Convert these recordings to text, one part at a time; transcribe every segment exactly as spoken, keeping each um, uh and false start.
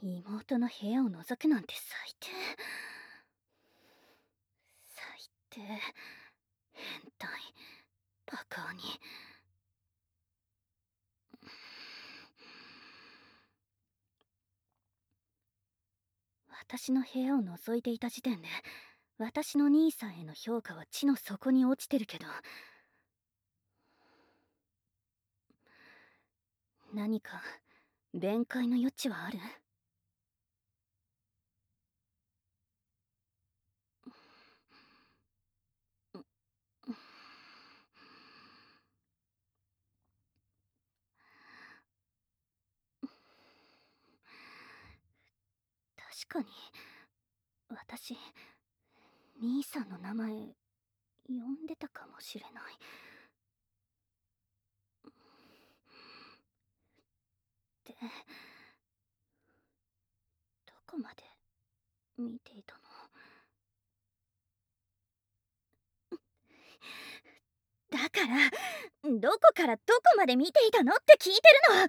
妹の部屋を覗くなんて最低。最低。変態。バカに。私の部屋を覗いていた時点で、私の兄さんへの評価は地の底に落ちてるけど、何か弁解の余地はある？確かに私兄さんの名前呼んでたかもしれない。で、どこまで見ていたの？だからどこからどこまで見ていたのって聞いてる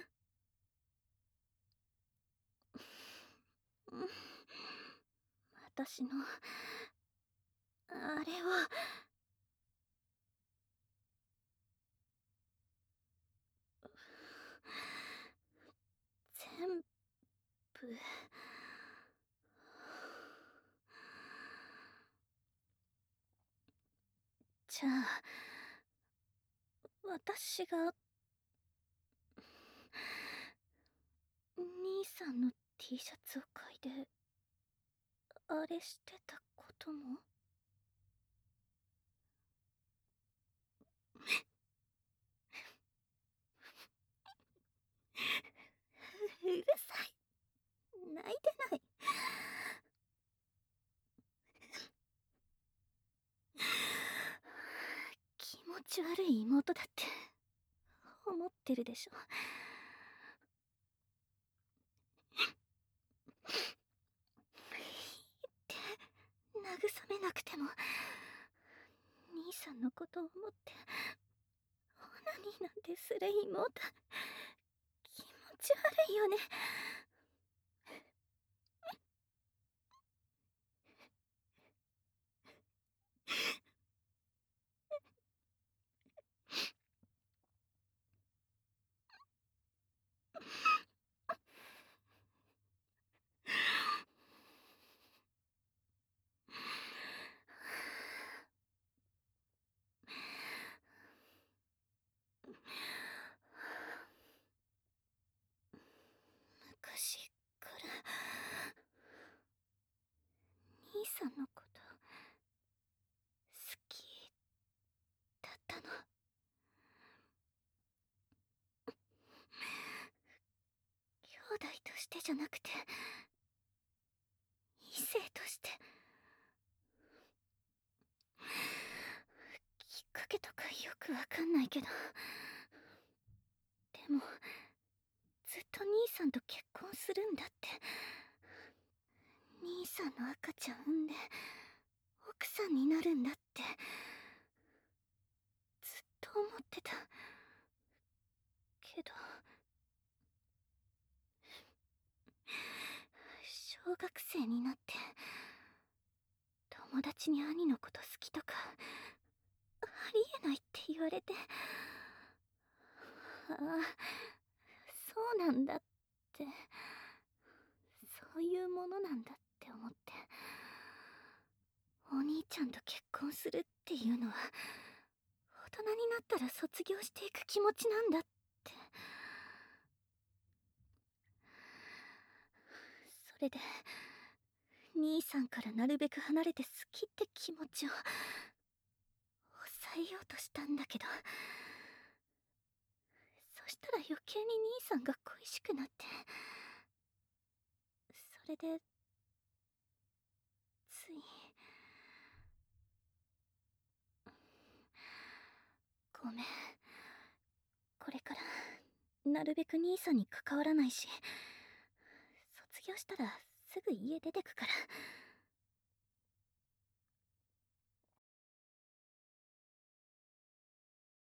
の。私のあれは全部。じゃあ私が兄さんの T シャツを嗅いであれしてたことも。うるさい。泣いてない。気持ち悪い妹だって思ってるでしょ。って慰めなくても兄さんのことを思ってオナニーなんてする妹気持ち悪いよね。昔から兄さんのこと好きだったの。兄弟としてじゃなくて異性として。きっかけとかよくわかんないけど、でもずっと兄さんと結婚するんだって。兄さんの赤ちゃん産んで奥さんになるんだってずっと思ってたけど、小学生になって友達に兄のこと好きとかありえないって言われて、ああそうなんだって、そういうものなんだって思って、お兄ちゃんと結婚するっていうのは大人になったら卒業していく気持ちなんだって。それで兄さんからなるべく離れて好きって気持ちを抑えようとしたんだけど、そしたら余計に兄さんが恋しくなって、それでつい。ごめん、これからなるべく兄さんに関わらないし、卒業したらすぐ家出てくから。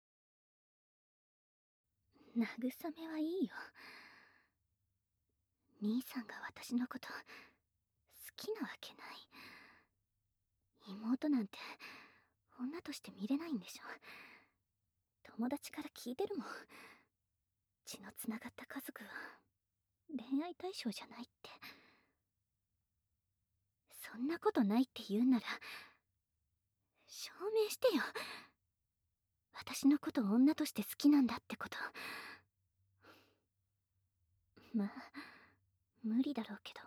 慰めはいいよ。 兄さんが私のこと好きなわけない。妹なんて女として見れないんでしょ。友達から聞いてるもん。血のつながった家族は恋愛対象じゃないって。そんなことないって言うんなら証明してよ。私のことを女として好きなんだってこと。まあ無理だろうけど。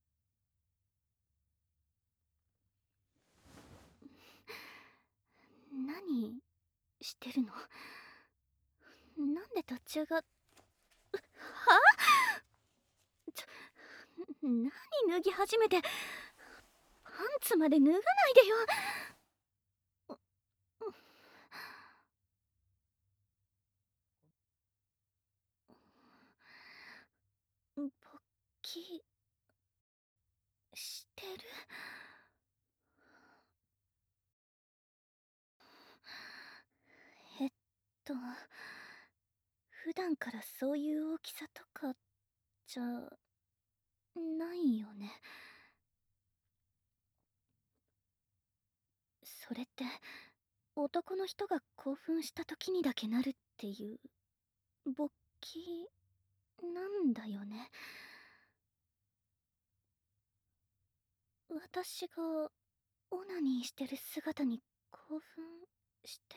何してるの？なんで途中がはちょ何脱ぎ始めて。パンツまで脱がないでよ。勃起してる。えっと普段からそういう大きさとかじゃないよね。それって男の人が興奮した時にだけなるっていう勃起なんだよね。私がオナニーしてる姿に興奮して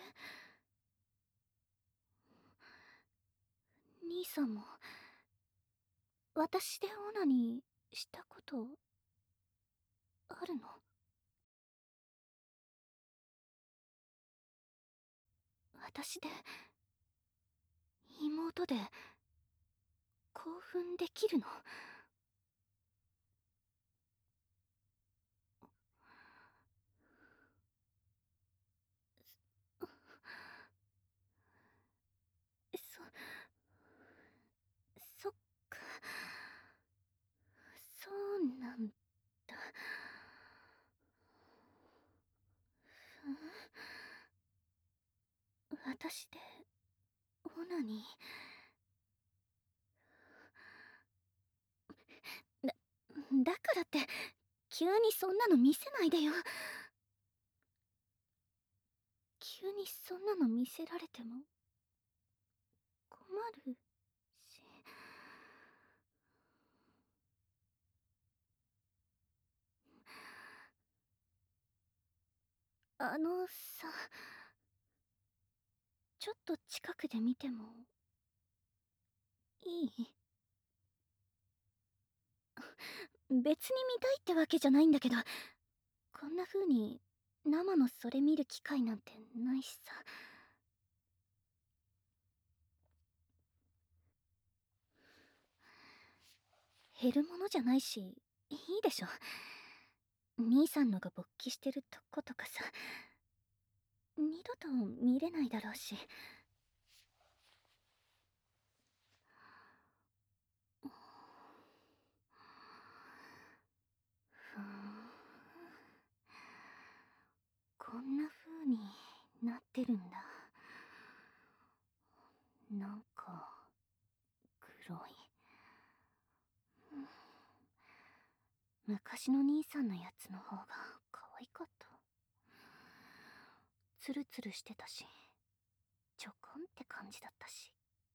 兄さんも私でオナニーしたことあるの？私で妹で興奮できるの？そそっか、そうなんだ。私でオナニーだだからって急にそんなの見せないでよ。急にそんなの見せられても困るし。あのさ、ちょっと近くで見てもいい？別に見たいってわけじゃないんだけど、こんな風に生のそれ見る機会なんてないしさ。減るものじゃないし、いいでしょ。兄さんのが勃起してるとことかさ、二度と見れないだろうし。ふーん、こんな風になってるんだ。なんか黒い。昔の兄さんのやつの方が可愛かった。ツルツルしてたし、ちょこんって感じだったし。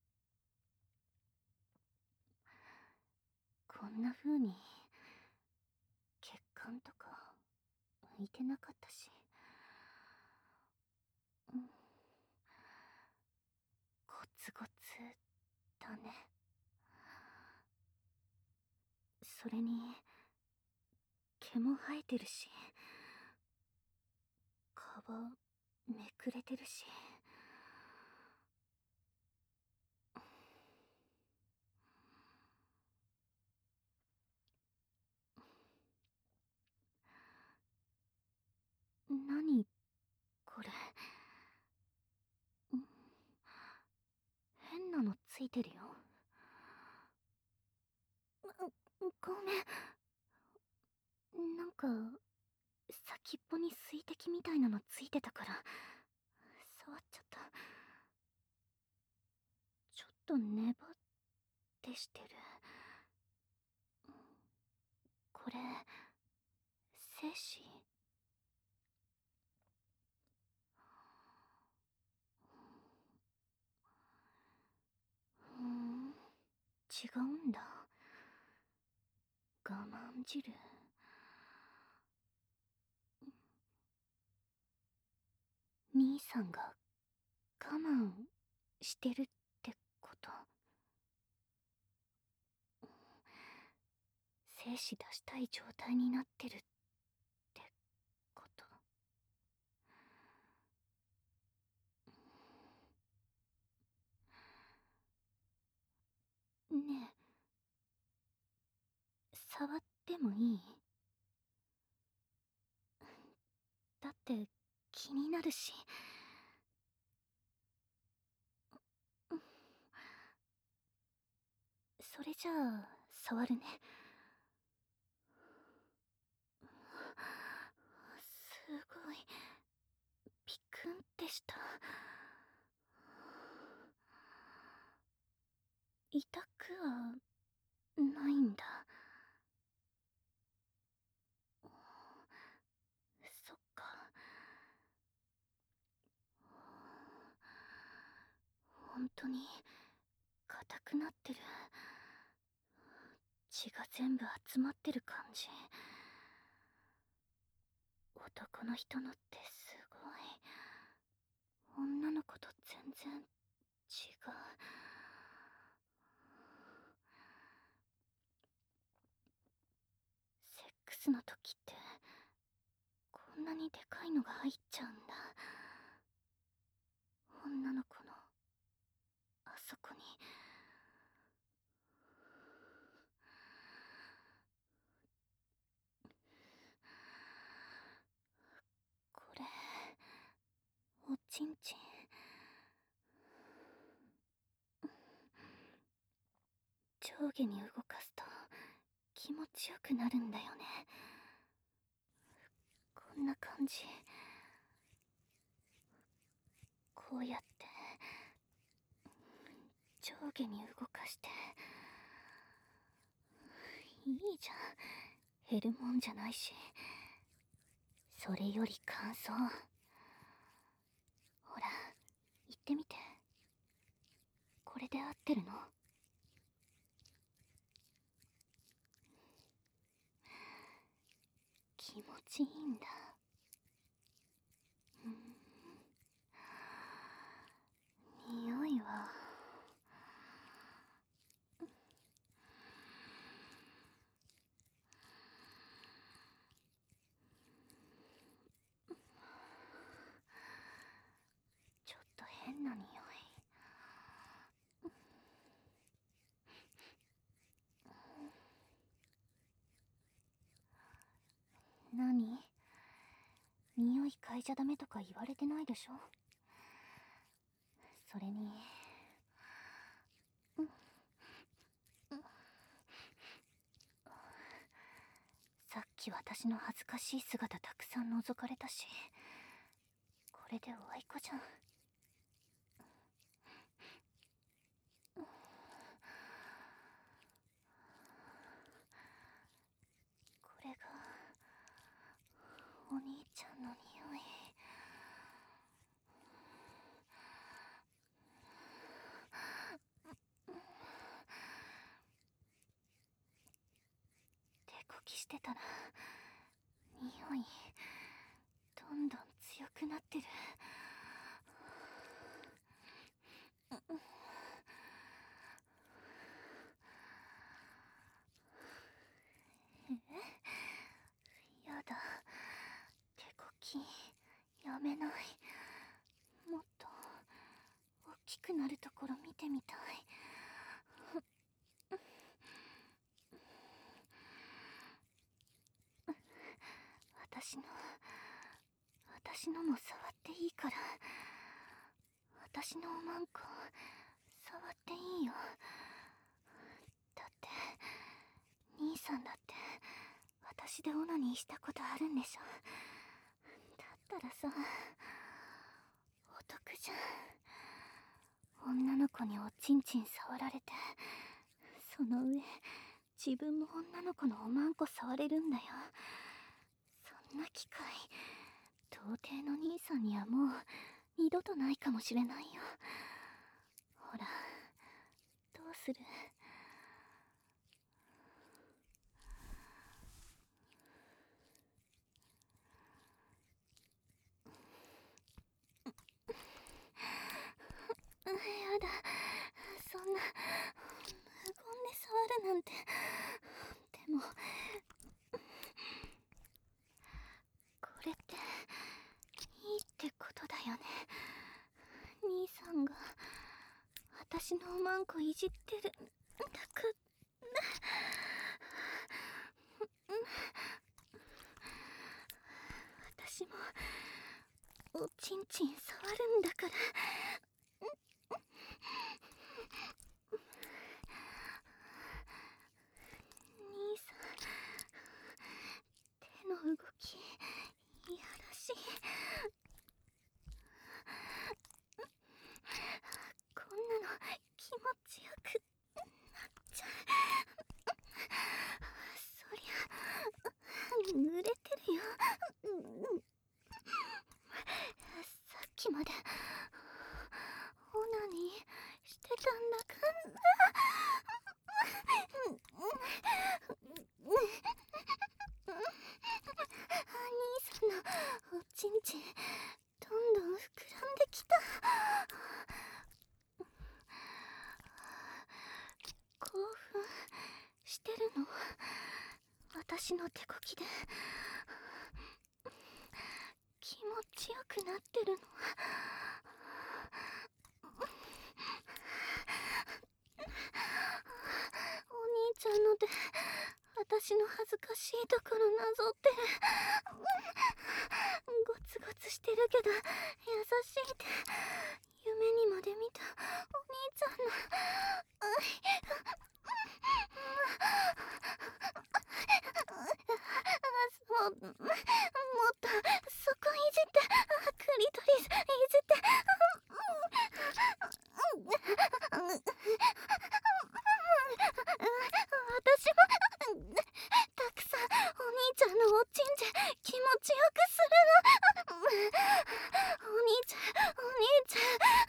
こんな風に血管とか浮いてなかったし。うん、ゴツゴツだね。それに毛も生えてるし、皮めくれてるし。何これ。ん、変なのついてるよ。ごめん。なんか先っぽに水滴みたいなのついてたから触っちゃった。ちょっとネバってしてる。 これ精子？ふーん、違うんだ。我慢汁。兄さんが我慢してるってこと？精子出したい状態になってるってこと？ねえ、触ってもいい？だって気になるし。それじゃあ触るね。すごいピクンってした。痛くはないんだ。そっか。本当に硬くなってる。血が全部集まってる感じ。男の人のってすごい。女の子と全然違う。セックスの時ってこんなにでかいのが入っちゃうんだ。女の子のあそこに。これおちんちん。上下に動かすと気持ちよくなるんだよね。こんな感じ。こうやって上下に動かして。いいじゃん、減るもんじゃないし。それより乾燥。ほら言ってみて。これで合ってるの？気持ちいいんだ。うん、匂いはちょっと変な匂い。何？匂い嗅いじゃダメとか言われてないでしょ。それに、さっき私の恥ずかしい姿たくさん覗かれたし、これでおあいこじゃん。これがお兄ちゃんの匂い。手こきしてたら匂いどんどん強くなってる。え、やだ。手こきやめない。もっと大きくなるところ見てみたい。私の私のも触っていいから。私のおまんこ触っていいよ。だって兄さんだって私でオナニーしたことあるんでしょ。だったらさ、お得じゃん。女の子におちんちん触られて、その上自分も女の子のおまんこ触れるんだよ。そんな機会童貞の兄さんにはもう二度とないかもしれないよ。ほら、どうする？やだ、そんな無言で触るなんて。でもこれっていいってことだよね。兄さんが私のおまんこいじってるんだか。私もおちんちん触るんだから。兄さん、手の動きいやらしい。こんなの気持ちよくなっちゃう。そりゃ濡れてるよ。さっきまでオナニーしてたんだかん。兄さんのおちんちんどんどん膨らんできた。興奮してるの？私の手こきで気持ちよくなってるの？お兄ちゃんの手、私の恥ずかしいところなぞってる。ゴツゴツしてるけど優しいって、夢にまで見たお兄ちゃんの。ももっとそこいじって、クリトリスいじって。私もたくさんお兄ちゃんのおちんちん気持ちよくするの。お兄ちゃん、お兄ちゃ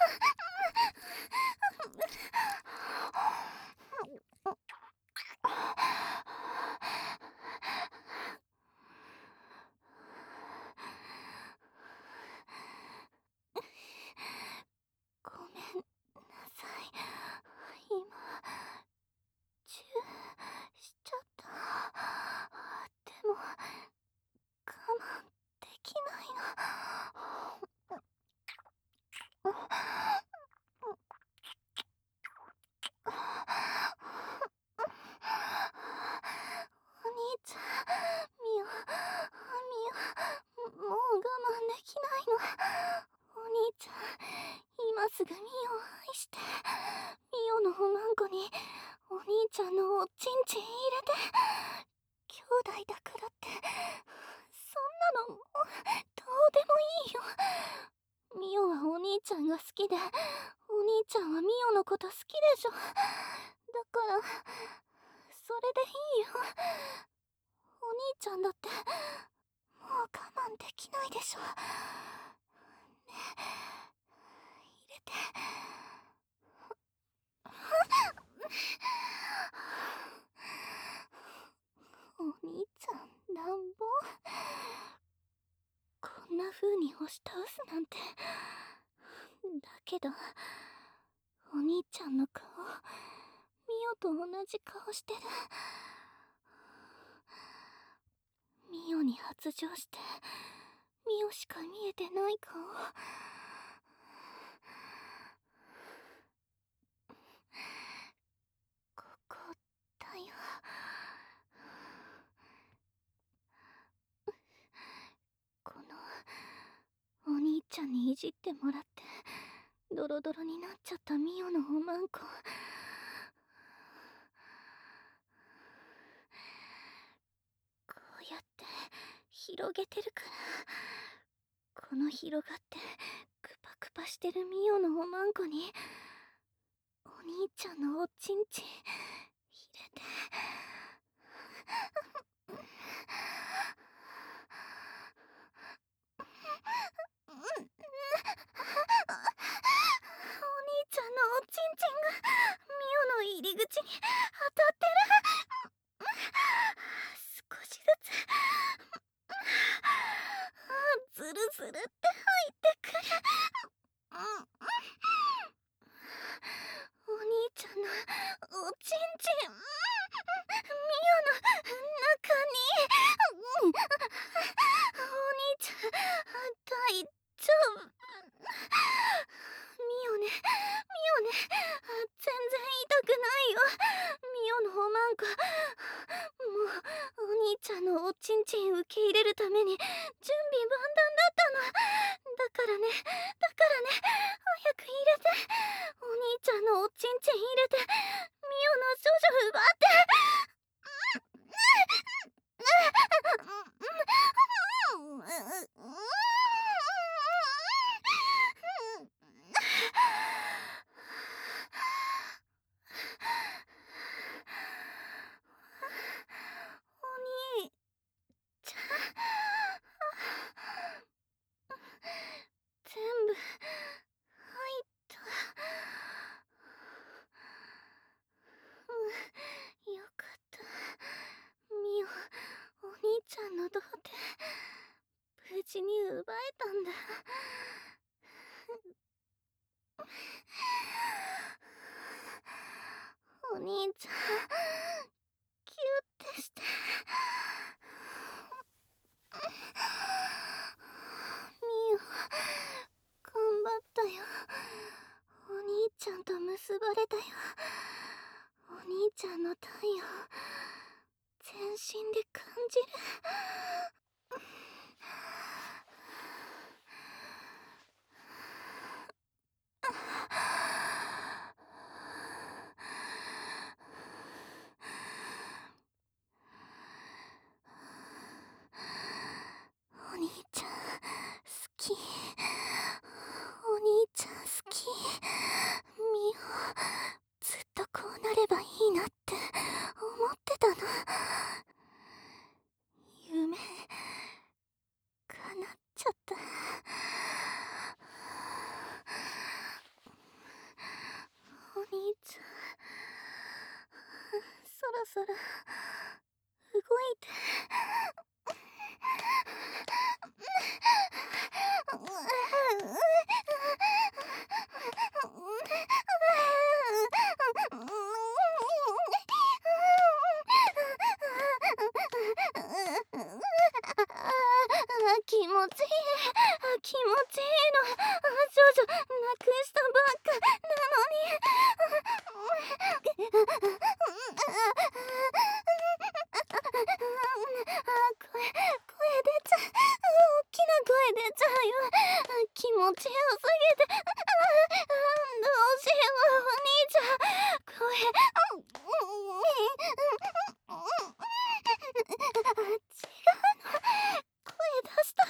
ごめんなさい。今チューしちゃった。でも我慢できないの。お兄ちゃん、ミオ、ミオ、もう我慢できないの。お兄ちゃん、今すぐミオを愛して。ミオのおまんこにお兄ちゃんのおちんちん入れて。兄弟だからってそんなのもうどうでもいいよ。ミオはお兄ちゃんが好きで、お兄ちゃんはミオのこと好きでしょ。だからそれでいいよ。お兄ちゃんだってもう我慢できないでしょ。ね、入れて。お兄ちゃん乱暴。こんな風に押し倒すなんて。だけどお兄ちゃんの顔、ミオと同じ顔してる。ミオに発情してミオしか見えてない顔。ここだよ。このお兄ちゃんにいじってもらってドロドロになっちゃったミオのおまんこ。こうやって広げてるから、この広がってクパクパしてるミオのおまんこにお兄ちゃんのおちんちん入れて。 入った。うん、よかった。ミオ、お兄ちゃんの童貞無事に奪えたんだ。お兄ちゃん、キュッてして。ミオ、頑張ったよ。お兄ちゃんと結ばれたよ。お兄ちゃんの体温、全身で感じる。お兄ちゃん、好き。お兄ちゃん好き。ミオ、ずっとこうなればいいなって思ってたの。夢、叶っちゃった。お兄ちゃん、そろそろ動いて。気持ちいい、気持ちいいの。少女、なくしたばっかなのに。声、声出ちゃう。大きな声出ちゃうよ。気持ちよすぎて。どうしよう、お兄ちゃん。声、違うの。声出したら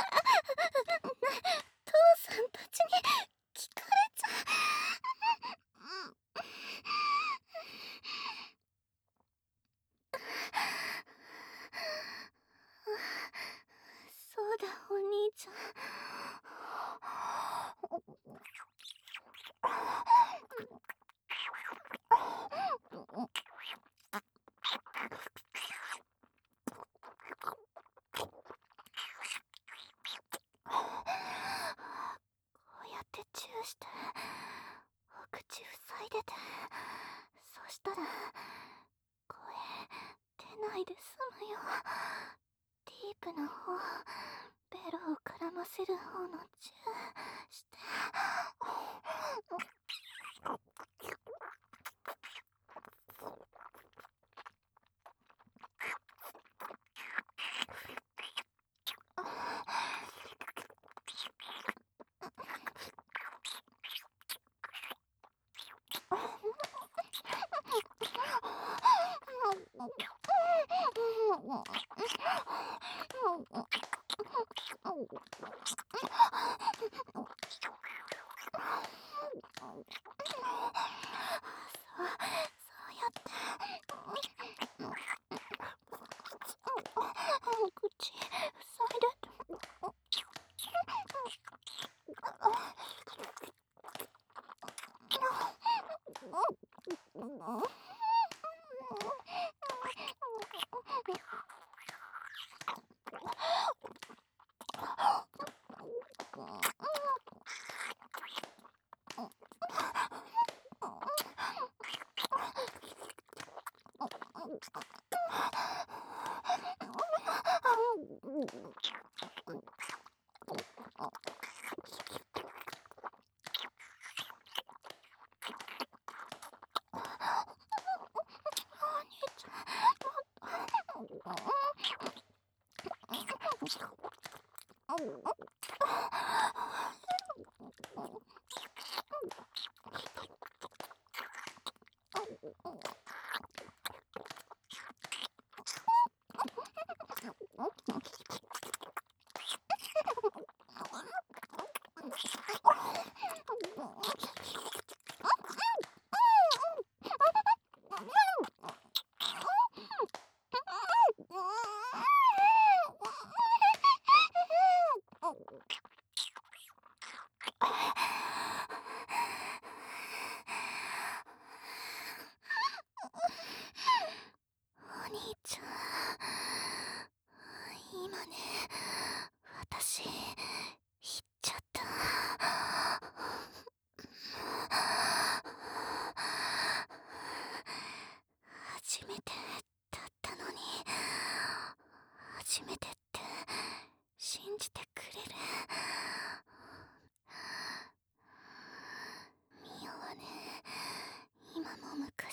父さんたちに聞かれちゃう。そうだ、お兄ちゃん。こうやってチューしてお口塞いでて、そしたら声出ないで済むよ。ディープな方、ベロを絡ませる方のチューして。口塞いで。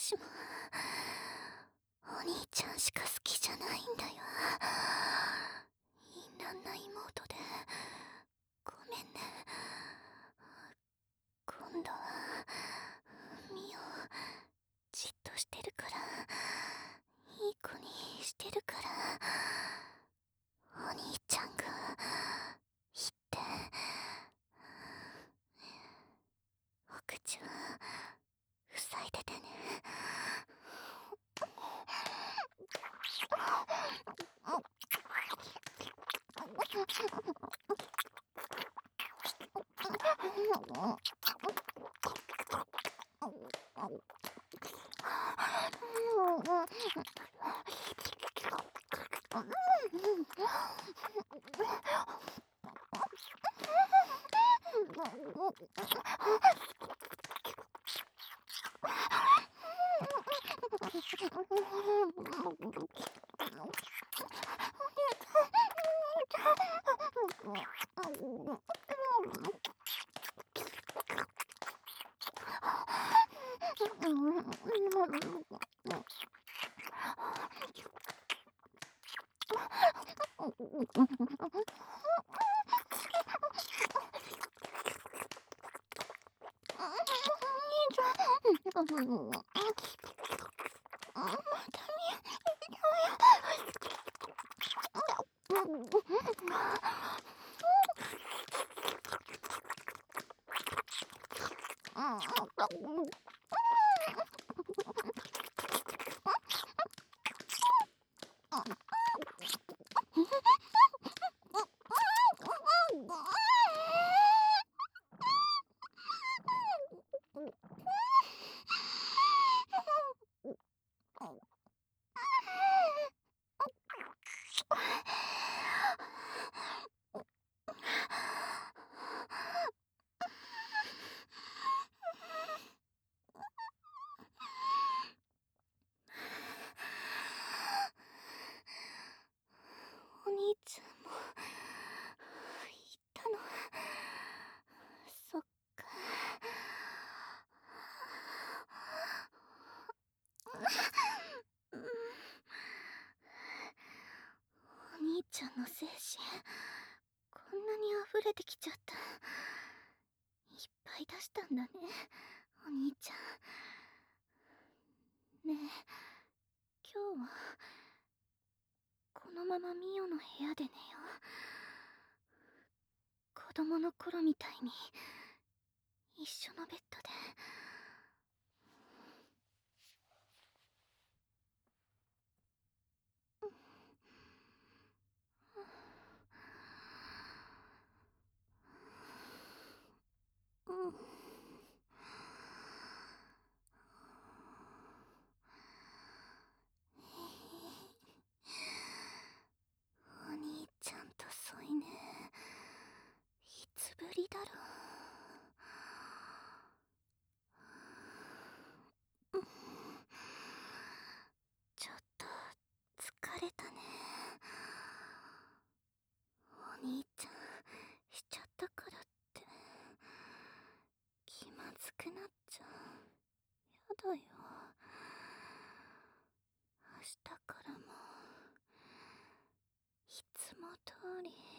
私もお兄ちゃんしか好きじゃないんだよ。淫乱な妹でごめんね。今度はミオじっとしてるから、いい子にしてるから、お兄ちゃんが言って。お口は塞いでてね。お兄ちゃんも言ったの。そっか。お兄ちゃんの精神こんなに溢れてきちゃった。いっぱい出したんだね、お兄ちゃん。ねえ、今日はこのままミオの部屋で寝よう。子供の頃みたいに一緒のベッドで。うん。お兄ちゃんと添い寝いつぶりだろう。ちょっと疲れたね。お兄ちゃんしちゃったからって気まずくなっちゃう。やだよ。明日からもいつも通り